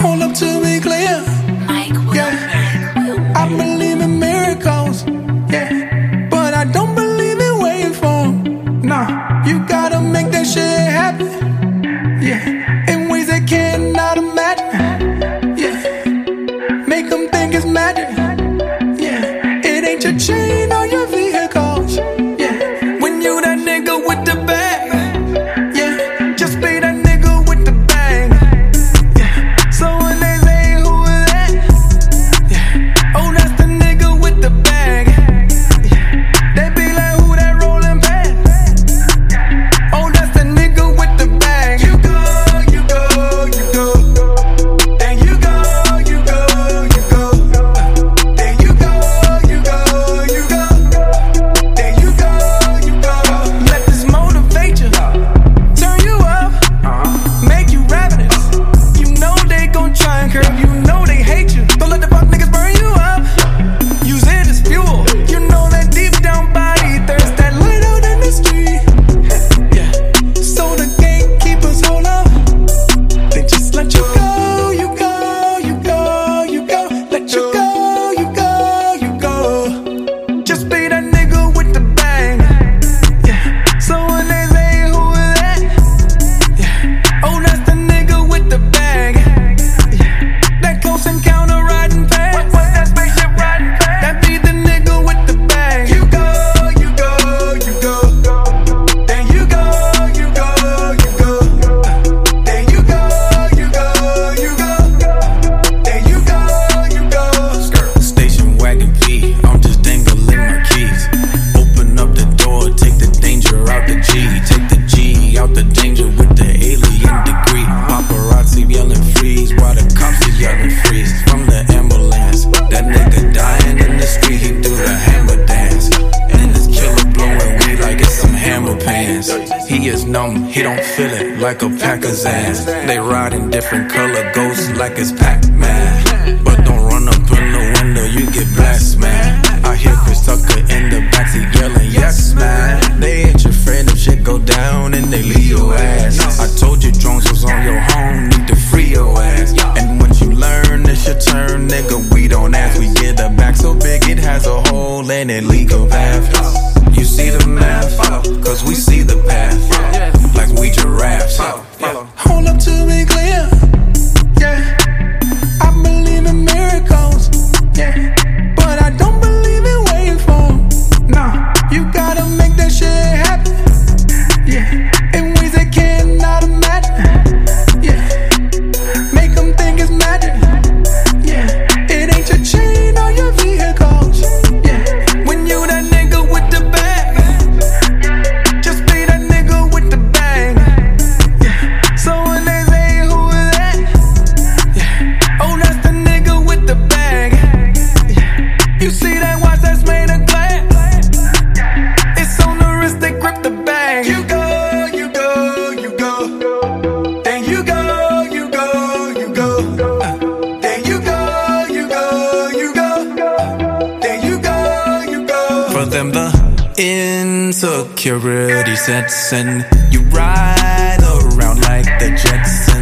Hold up to be clear. Yeah, I believe in miracles. Yeah, but I don't believe in waiting for them. Nah, you gotta make that shit happen. Yeah, in ways they cannot imagine. Yeah, make them think it's magic. Yeah, it ain't your chain or your vehicles. Yeah, when you that nigga with the bag. Yeah, just be that nigga with the bag. Yeah, so when they say who is that? Yeah, oh that's the nigga with the bag. Yeah, they be like who that rolling past? Oh that's the nigga with the bag. You go, you go, you go. Then you go, you go, you go. Then you go, you go, you go. Then you go, you go. Let this motivate you, turn you up, make you ravenous. You know they gon' try and curb, you know they hate you. Don't let the fuck niggas burn you up. Use it as fuel. You know that deep down body thirst, that light out in the street. Yeah, so the gatekeepers hold up. They just let you go, you go, you go, you go. Let you go, you go, you go. Just be that nigga with the bang. Yeah, so when they say who is that? Yeah, oh that's the nigga with the bag. Yeah, that close encounter riding past. What's that spaceship riding past? That be the nigga with the bag. You go, you go, you go. Then you go, you go, you go. Then you go, you go, you go. Then you go, you go. Station wagon V, I'm just dangling my keys. Open up the door, take the danger out the G. Take the G out the danger with the alien degree. Paparazzi yelling freeze while the cops are yelling freeze. From the ambulance, that nigga dying in the street, he do the hammer dance. And this killer blowing weed like it's some hammer pants. He is numb, he don't feel it like a pack of Zans. They ride in different color ghosts like it's Pac-Man. But don't run up in the window, you get blasted, man. I hear Chris Tucker in the backseat yelling, yes, man. They ain't your friend if shit go down and they leave your ass. I told you drones was on your home, need to free your ass. And once you learn, it's your turn, nigga, we don't ask. We get a back so big it has a hole and it leak a path. You see the math, cause we see the path. Like we giraffes. Hold up to be clear. Yeah, I believe in miracles. Yeah, but I don't believe in waiting for them. Nah, you gotta make that shit happen. Yeah, in ways they cannot imagine. Yeah, make them think it's magic. Yeah, it ain't your chain or your vehicles. Yeah, when you that nigga with the bag. Just be that nigga with the bag. Yeah, so when they say who is that? Yeah, oh that's the nigga with the bag. Yeah, you see that watch that's made of glass? It's on the wrist, they grip the bag. You go, you go, you go. Then you go, you go, you go. Then you go, you go, you go. Then you go, you go. For them the insecurity sets in. You ride around like the Jetsons.